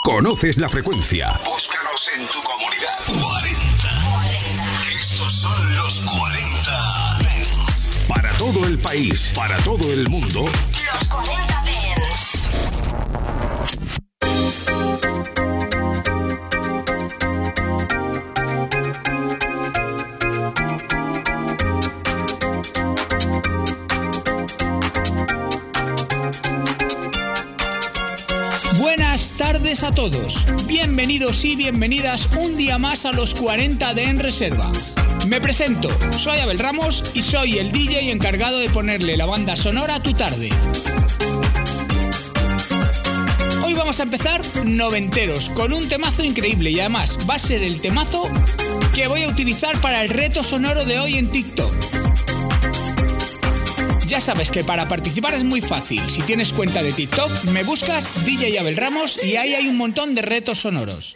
Conoces la frecuencia. Búscanos en tu comunidad. 40. Estos son los 40. Para todo el país, para todo el mundo. Los 40 Dance. Buenas tardes a todos. Bienvenidos y bienvenidas un día más a los 40 de En Reserva. Me presento, soy Abel Ramos y soy el DJ encargado de ponerle la banda sonora a tu tarde. Hoy vamos a empezar noventeros con un temazo increíble y además va a ser el temazo que voy a utilizar para el reto sonoro de hoy en TikTok. Ya sabes que para participar es muy fácil. Si tienes cuenta de TikTok, me buscas DJ Abel Ramos y ahí hay un montón de retos sonoros.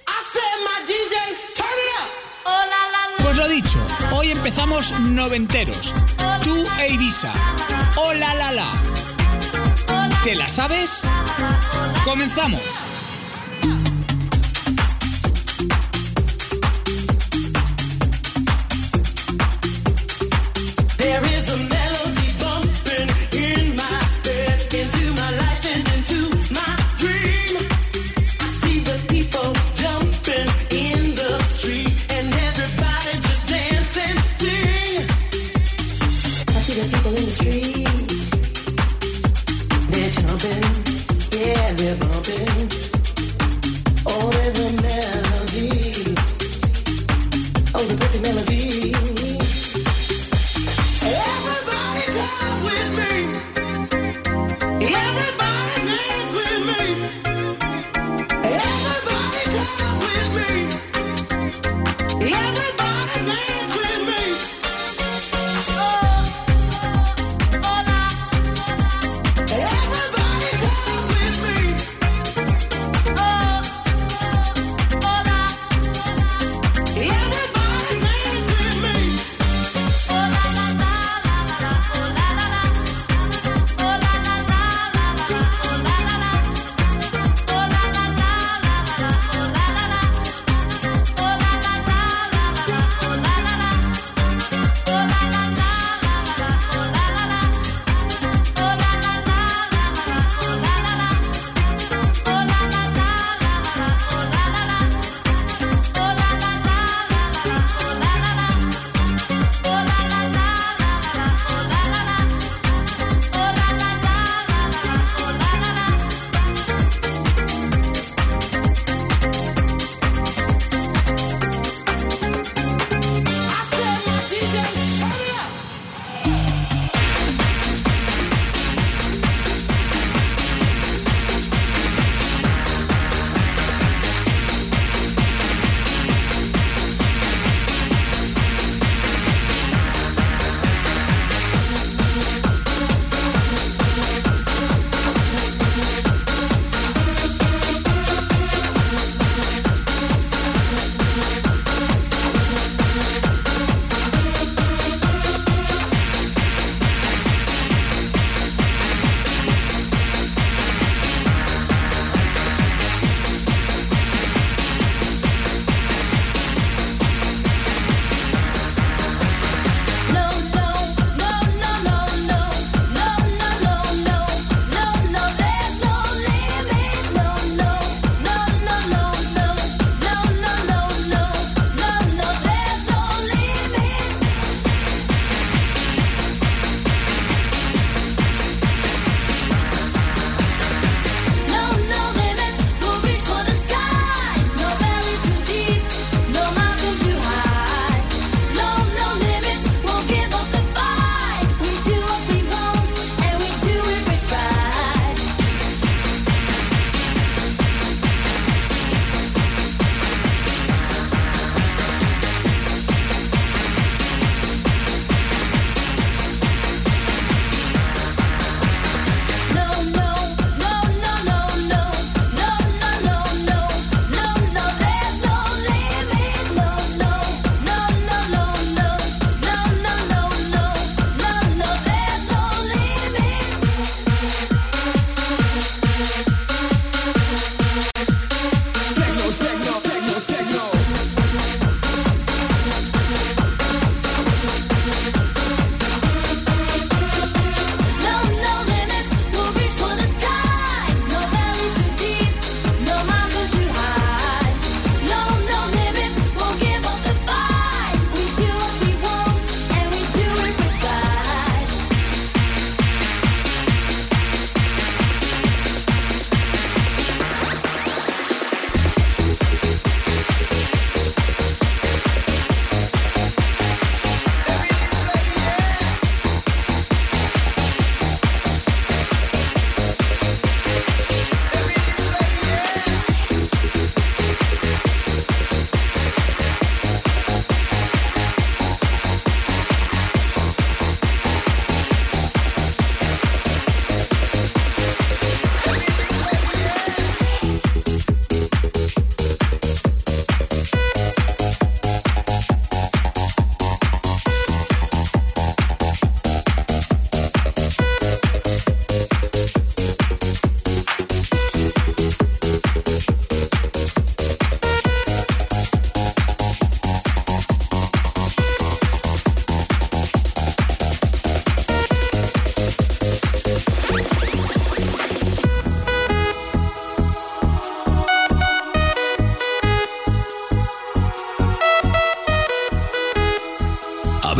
Pues lo dicho, hoy empezamos noventeros. Tú e Ibiza. Oh la la la. ¿Te la sabes? ¡Comenzamos!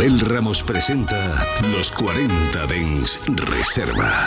Abel Ramos presenta Los 40 Dance Reserva.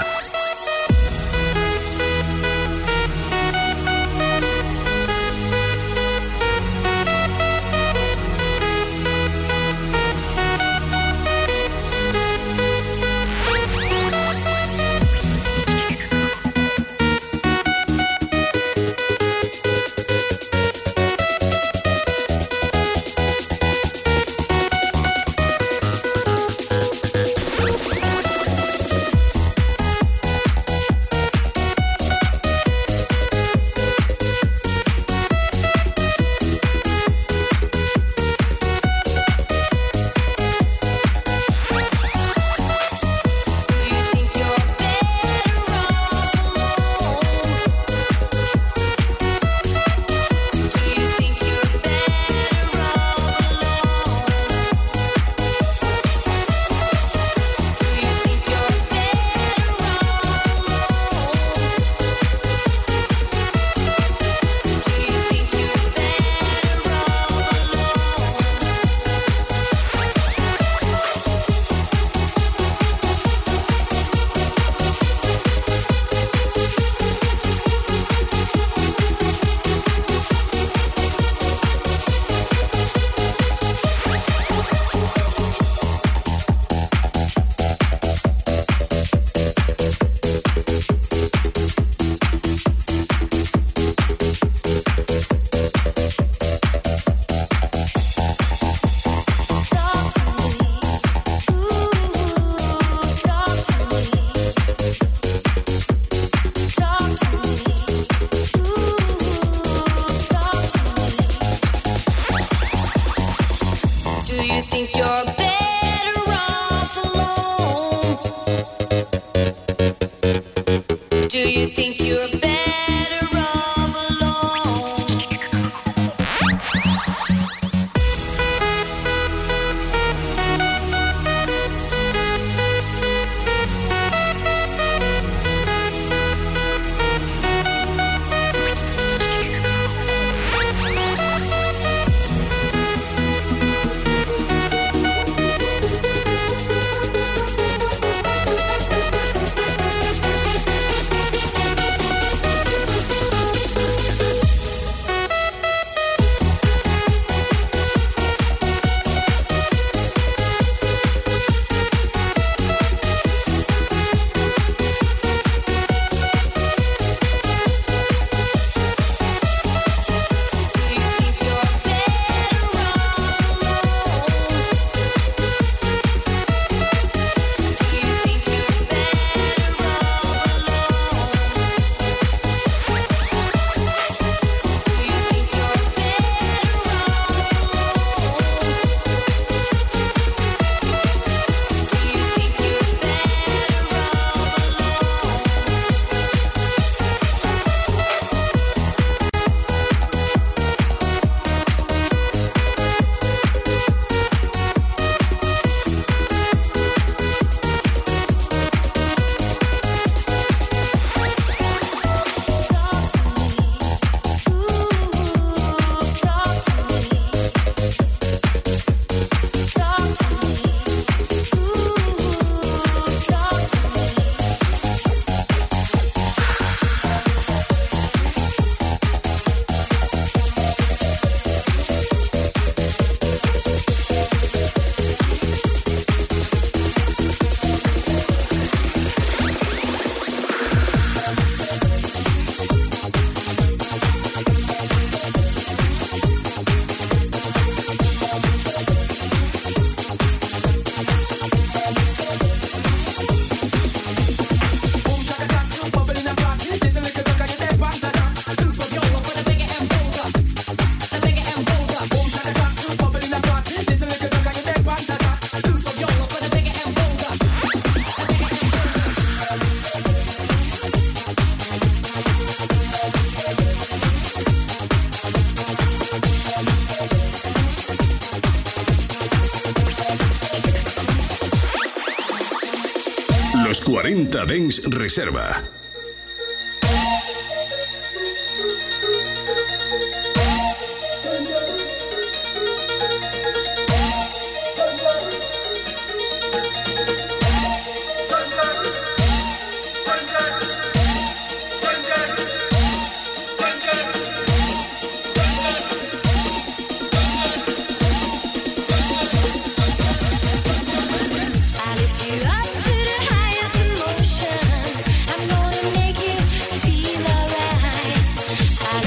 Los 40 Dance Reserva.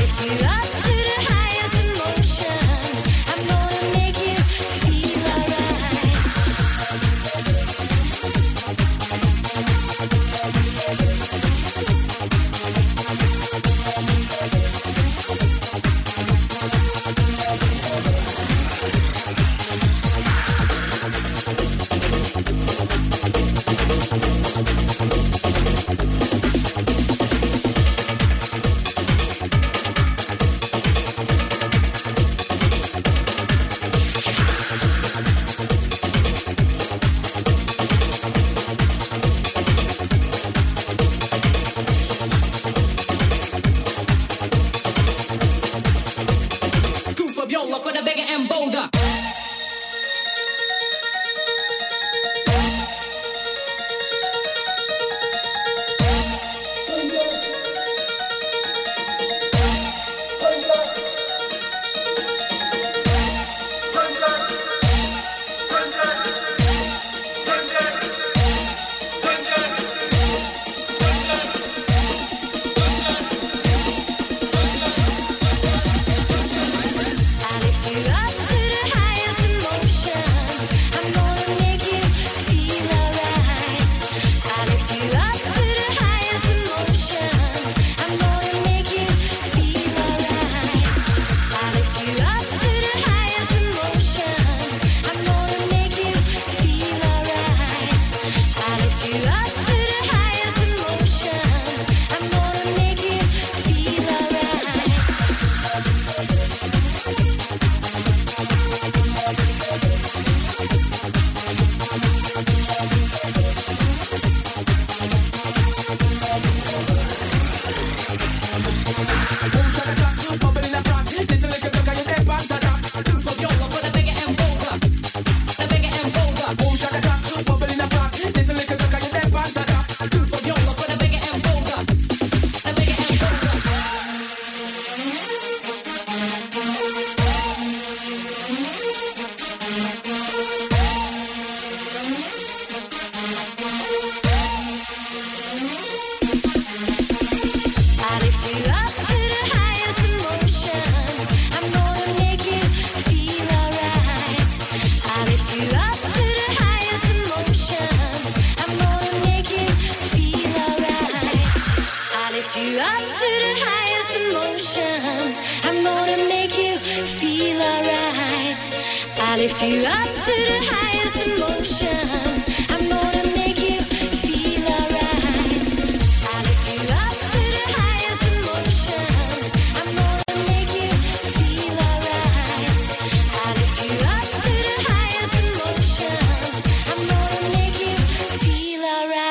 lift you up to the highest emotions. I'm gonna make you feel alright. I lift you up to the highest emotions. I'm gonna make you feel alright. I lift you up to the highest emotions. I'm gonna make you feel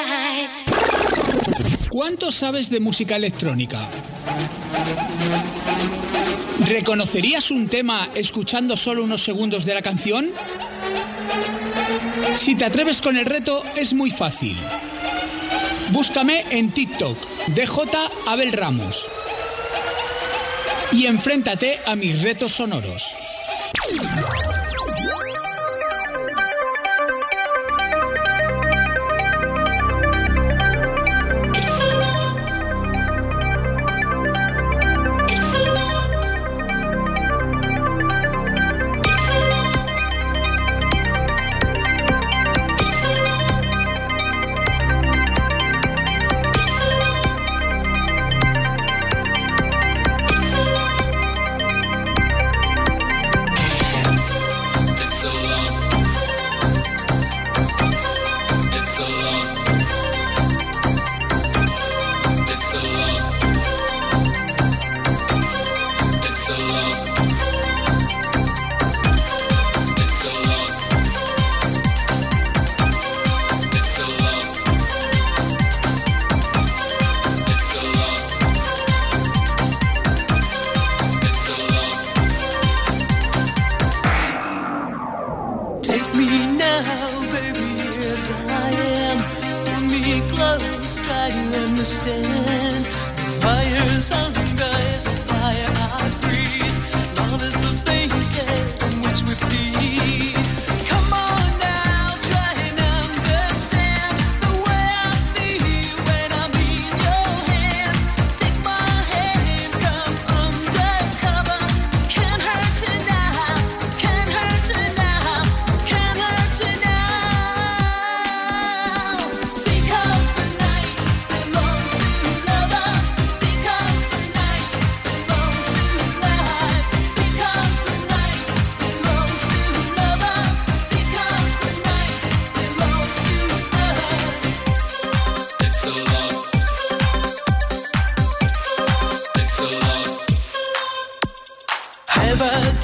alright. ¿Cuánto sabes de música electrónica? ¿Reconocerías un tema escuchando solo unos segundos de la canción? Si te atreves con el reto, es muy fácil. Búscame en TikTok, DJ Abel Ramos. Y enfréntate a mis retos sonoros.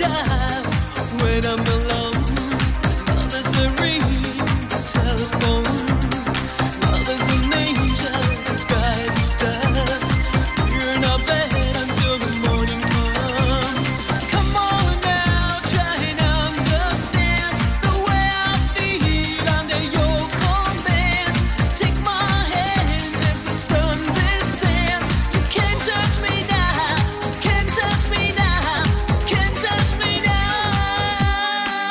time when I'm alone. Love is a ring, telephone. Love is an angel, the sky's a stars. You're in our bed until the morning comes. Come on now, try and understand the way I feel under your command. Take my hand as the sun descends. You can't touch me now, can't touch me now, can't touch me now.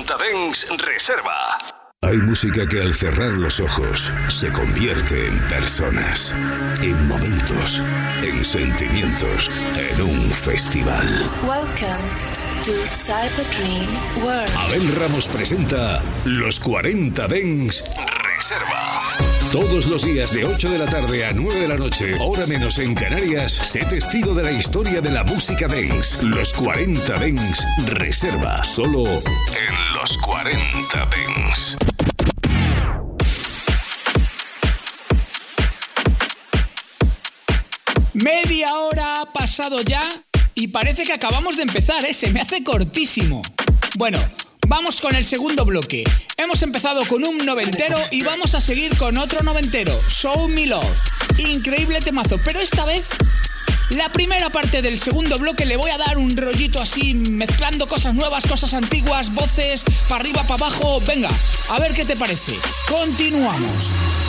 40 Dance Reserva. Hay música que al cerrar los ojos se convierte en personas, en momentos, en sentimientos, en un festival. Welcome to Cyber Dream World. Abel Ramos presenta Los 40 Dance Reserva. Todos los días de 8 de la tarde a 9 de la noche, hora menos en Canarias, sé testigo de la historia de la música dance. Los 40 Dance Reserva, solo en Los 40 Dance. Media hora ha pasado ya y parece que acabamos de empezar, ¿eh? Se me hace cortísimo. Bueno, vamos con el segundo bloque. Hemos empezado con un noventero y vamos a seguir con otro noventero, Show Me Love. Increíble temazo, pero esta vez la primera parte del segundo bloque le voy a dar un rollito así, mezclando cosas nuevas, cosas antiguas, voces, para arriba, para abajo. Venga, a ver qué te parece. Continuamos.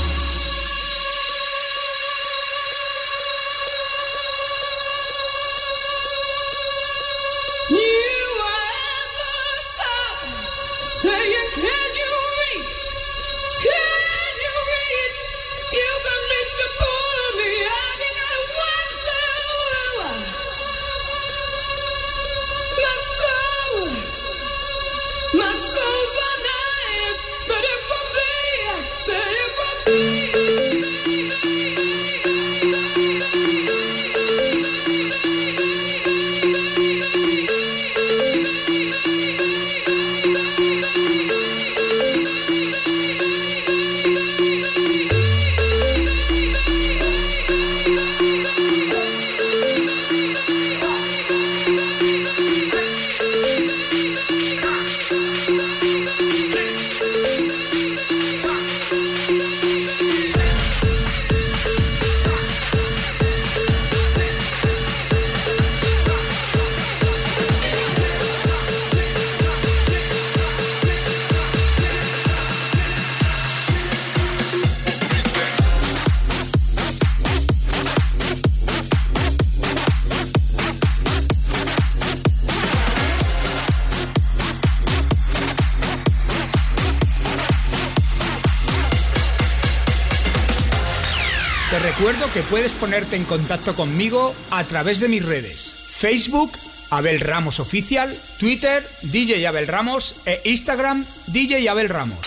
Recuerdo que puedes ponerte en contacto conmigo a través de mis redes: Facebook, Abel Ramos Oficial, Twitter, DJ Abel Ramos e Instagram, DJ Abel Ramos.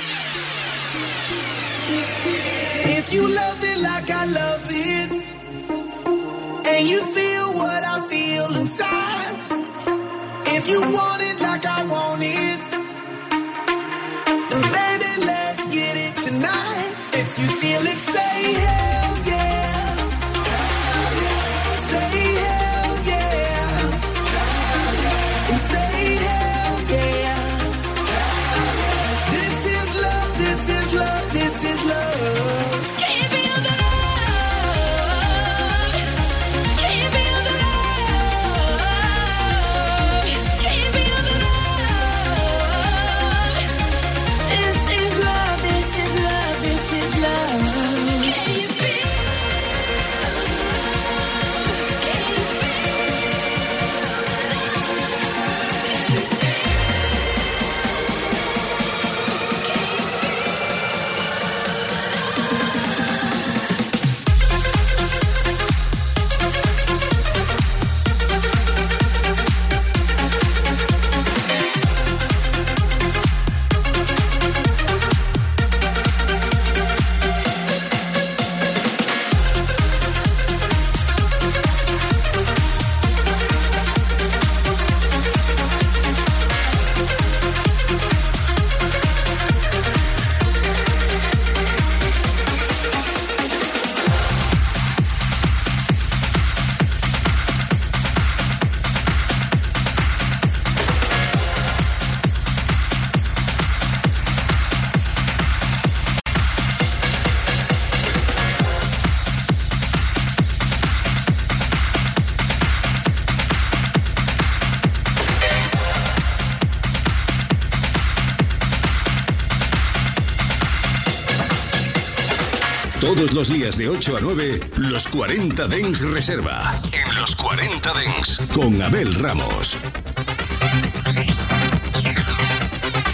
If you love it like I love it, and you feel what I feel inside, if you want it like I want it, then baby, let's get it tonight. If you feel it, say hell yeah. Say hell yeah. And say hell yeah. This is love, this is love, this is love. Can you feel the love? Can you feel the love? Can you feel the love? This is love, this is love, this is love. Can you feel? Todos los días de 8 a 9, Los 40 Dance Reserva. En Los 40 Dance. Con Abel Ramos.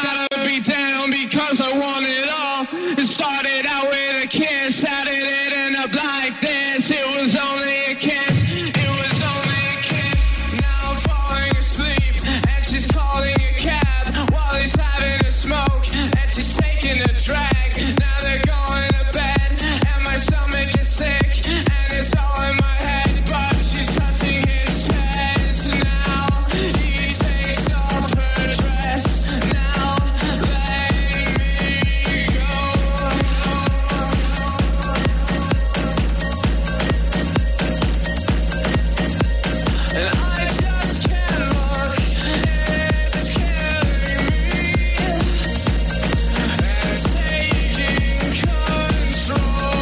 gotta be down because I want it all. It started out with a kiss, how did it end up like this? It was only a kiss, it was only a kiss. Now I'm falling asleep, and she's calling a cab while he's having a smoke, and she's taking a drag. Now they're going to bed, and my stomach is sick, and it's all in my head, but she's touching his chest. Now he takes off her dress. Now letting me go. And I just can't look, it's killing me, and taking control.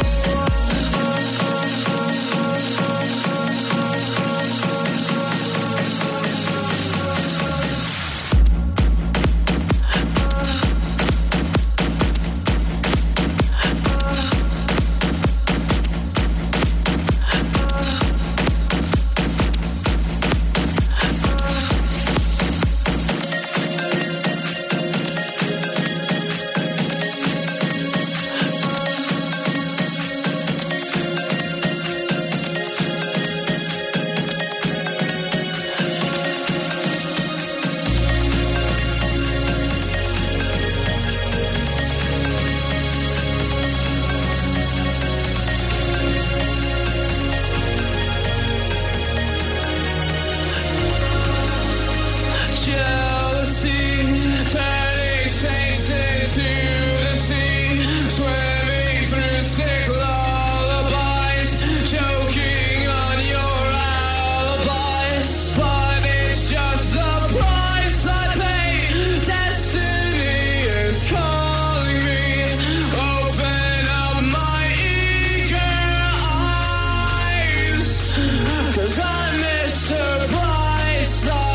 Jealousy turning saints into the sea, swimming through sick lullabies, choking on your alibis. But it's just the price I pay. Destiny is calling me. Open up my eager eyes, 'cause I'm Mr. Brightside.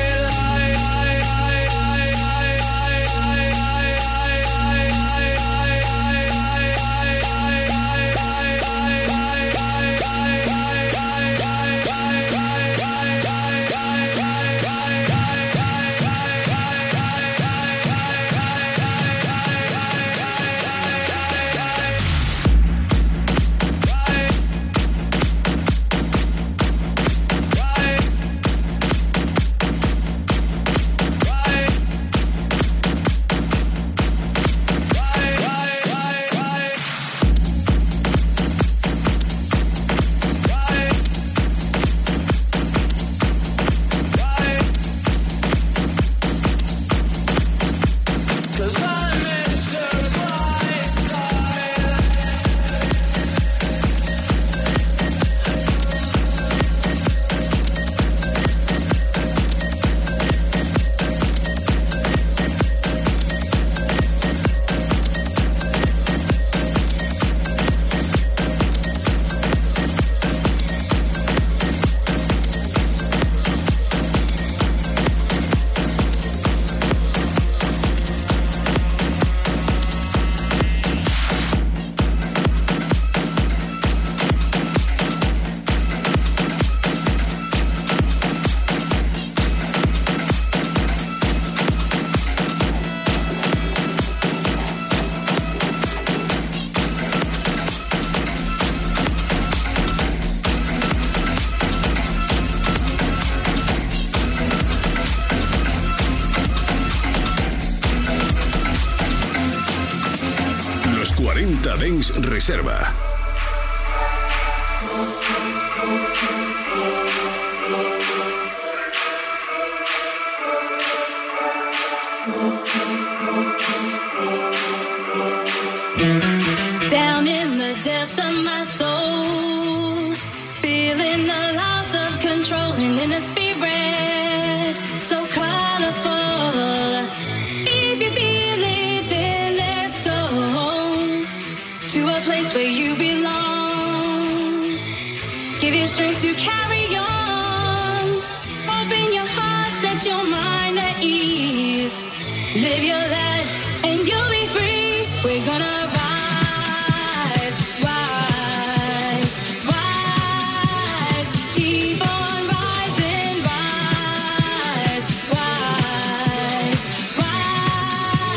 Los 40 Dance Reserva. Down in the depths of my soul, feeling the loss of control, and in a spirit so colorful. If you feel it, then let's go to a place where you belong. Give you strength to carry on. Open your heart, set your mind at ease. Live your life and you'll be free. We're gonna rise.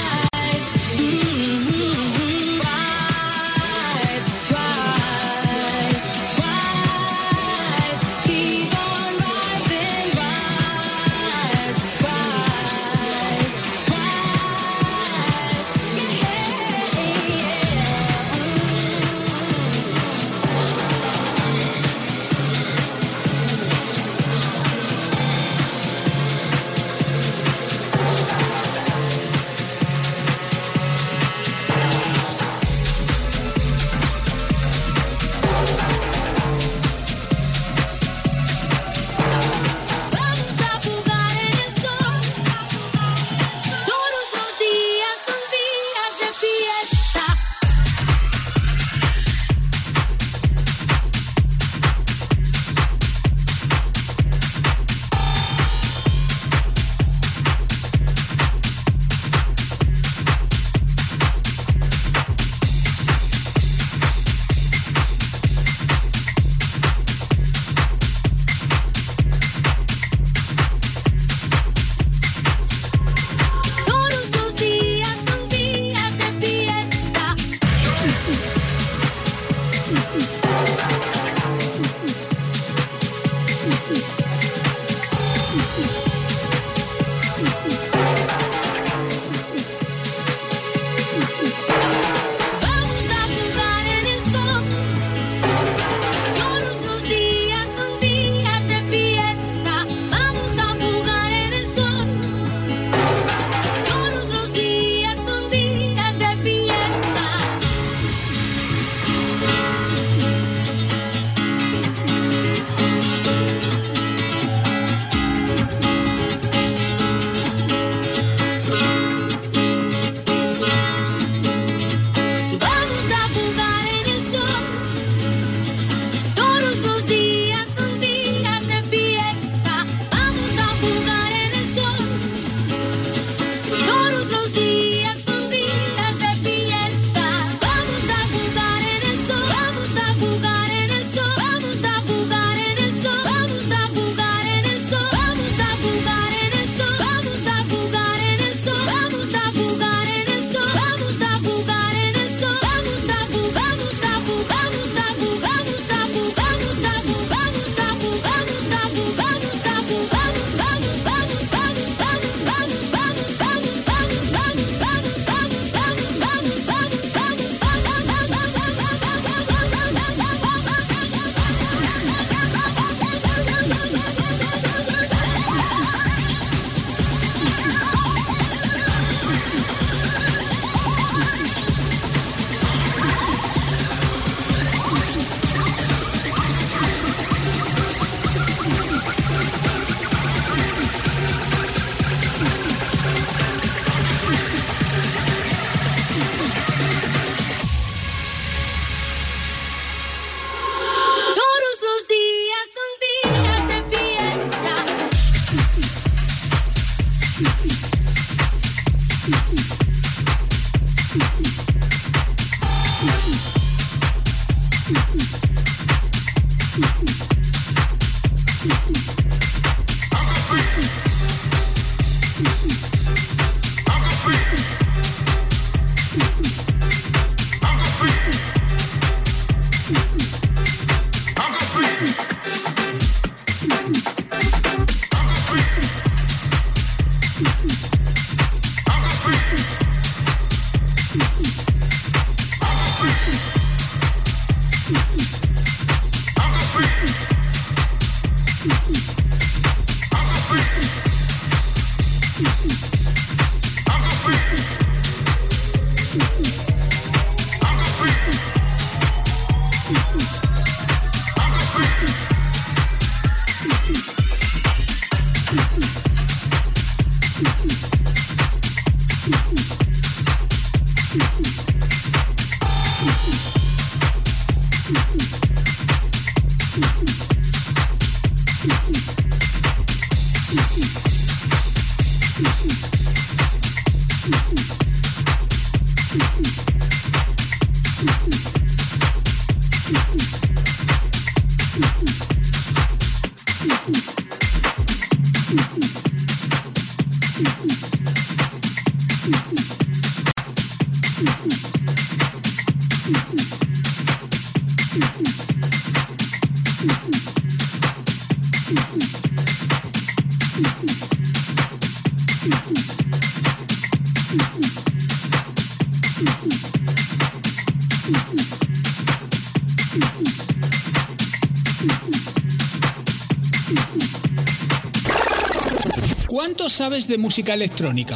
¿Cuánto sabes de música electrónica?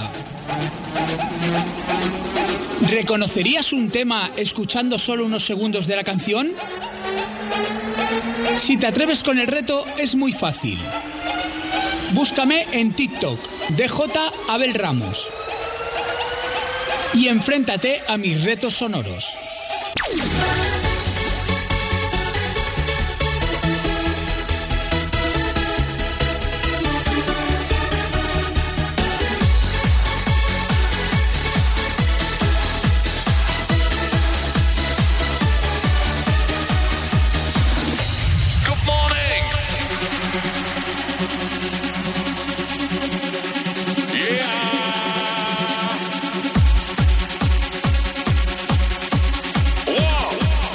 ¿Reconocerías un tema escuchando solo unos segundos de la canción? Si te atreves con el reto, es muy fácil. Búscame en TikTok, DJ Abel Ramos. Y enfréntate a mis retos sonoros. Yeah. Whoa.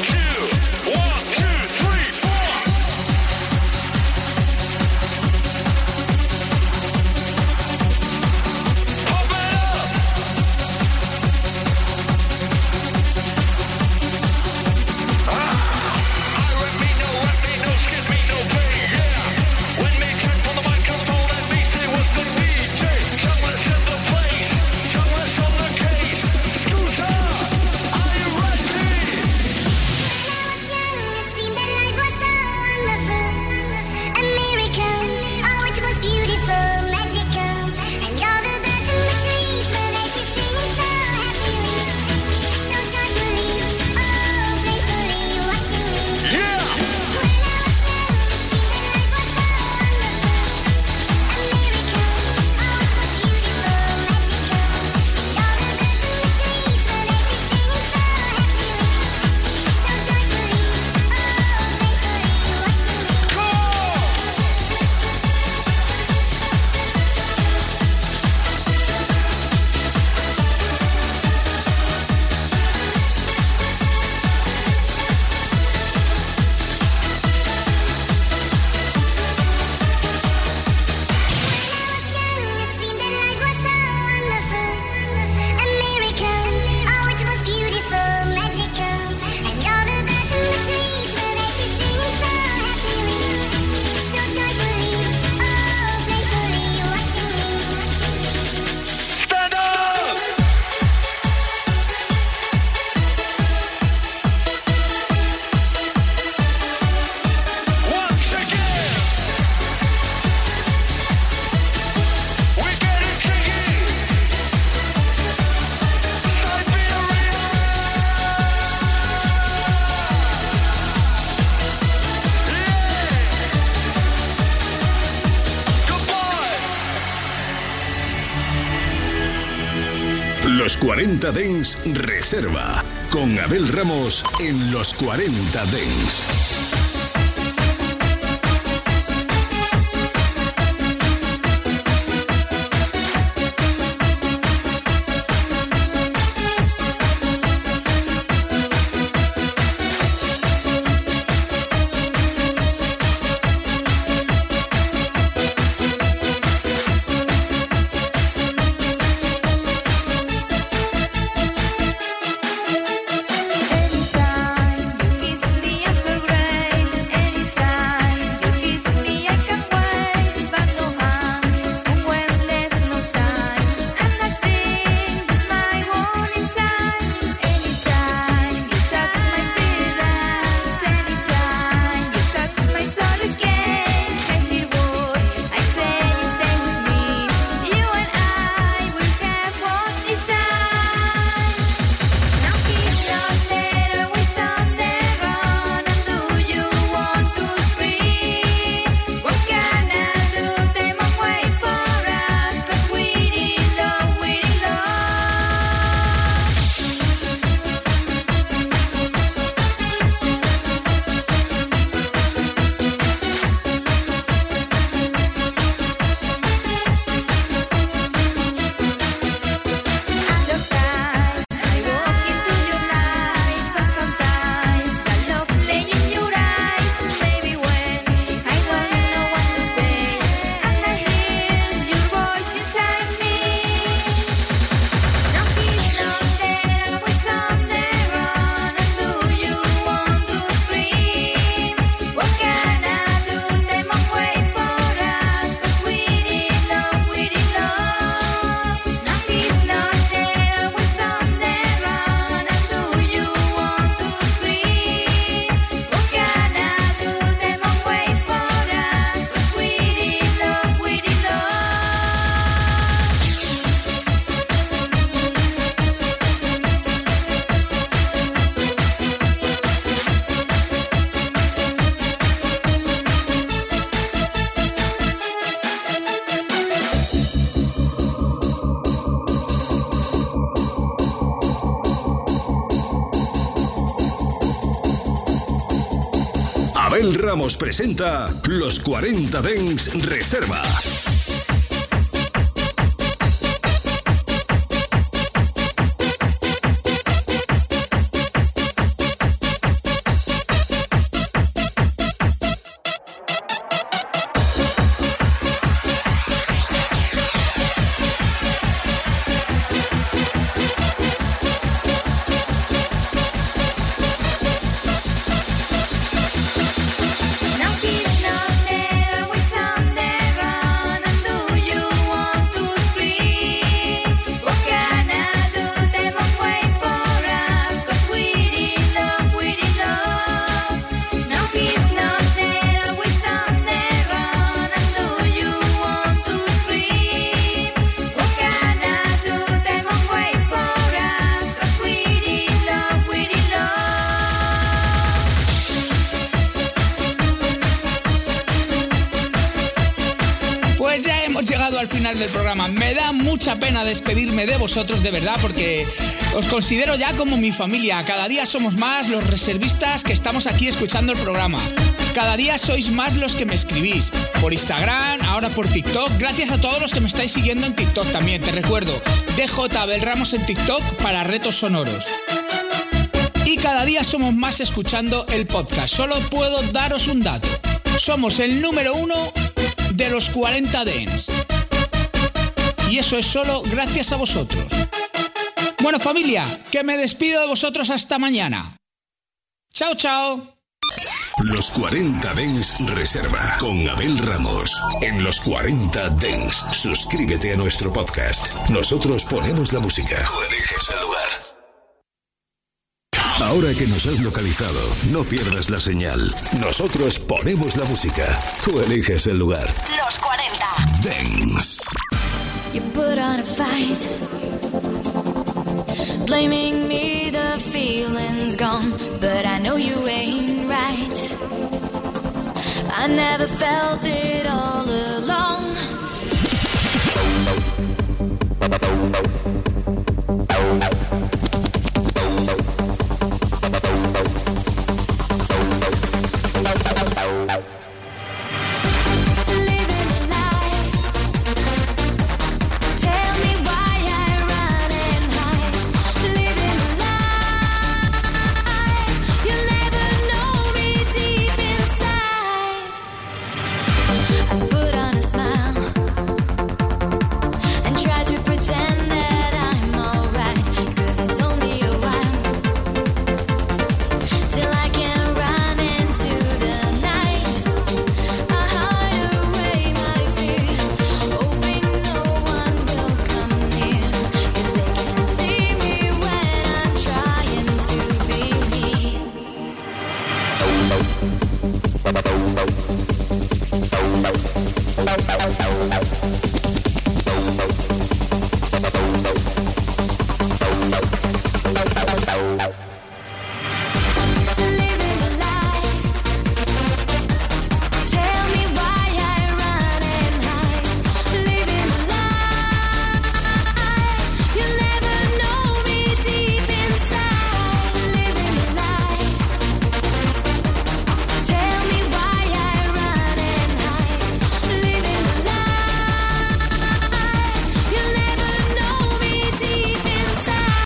Los 40 Dance Reserva, con Abel Ramos en Los 40 Dance. Abel Ramos presenta Los 40 Dance Reserva. Al final del programa. Me da mucha pena despedirme de vosotros, de verdad, porque os considero ya como mi familia. Cada día somos más los reservistas que estamos aquí escuchando el programa. Cada día sois más los que me escribís por Instagram, ahora por TikTok. Gracias a todos los que me estáis siguiendo en TikTok también. Te recuerdo, DJ Abel Ramos en TikTok para retos sonoros. Y cada día somos más escuchando el podcast. Solo puedo daros un dato. Somos el número 1 de los 40 Dance. Y eso es solo gracias a vosotros. Bueno, familia, que me despido de vosotros hasta mañana. Chao, chao. Los 40 Dance Reserva con Abel Ramos. En Los 40 Dance, suscríbete a nuestro podcast. Nosotros ponemos la música. Tú eliges el lugar. Ahora que nos has localizado, no pierdas la señal. Nosotros ponemos la música. Tú eliges el lugar. Los 40 Dance. You put on a fight, blaming me, the feeling's gone, but I know you ain't right. I never felt it all along.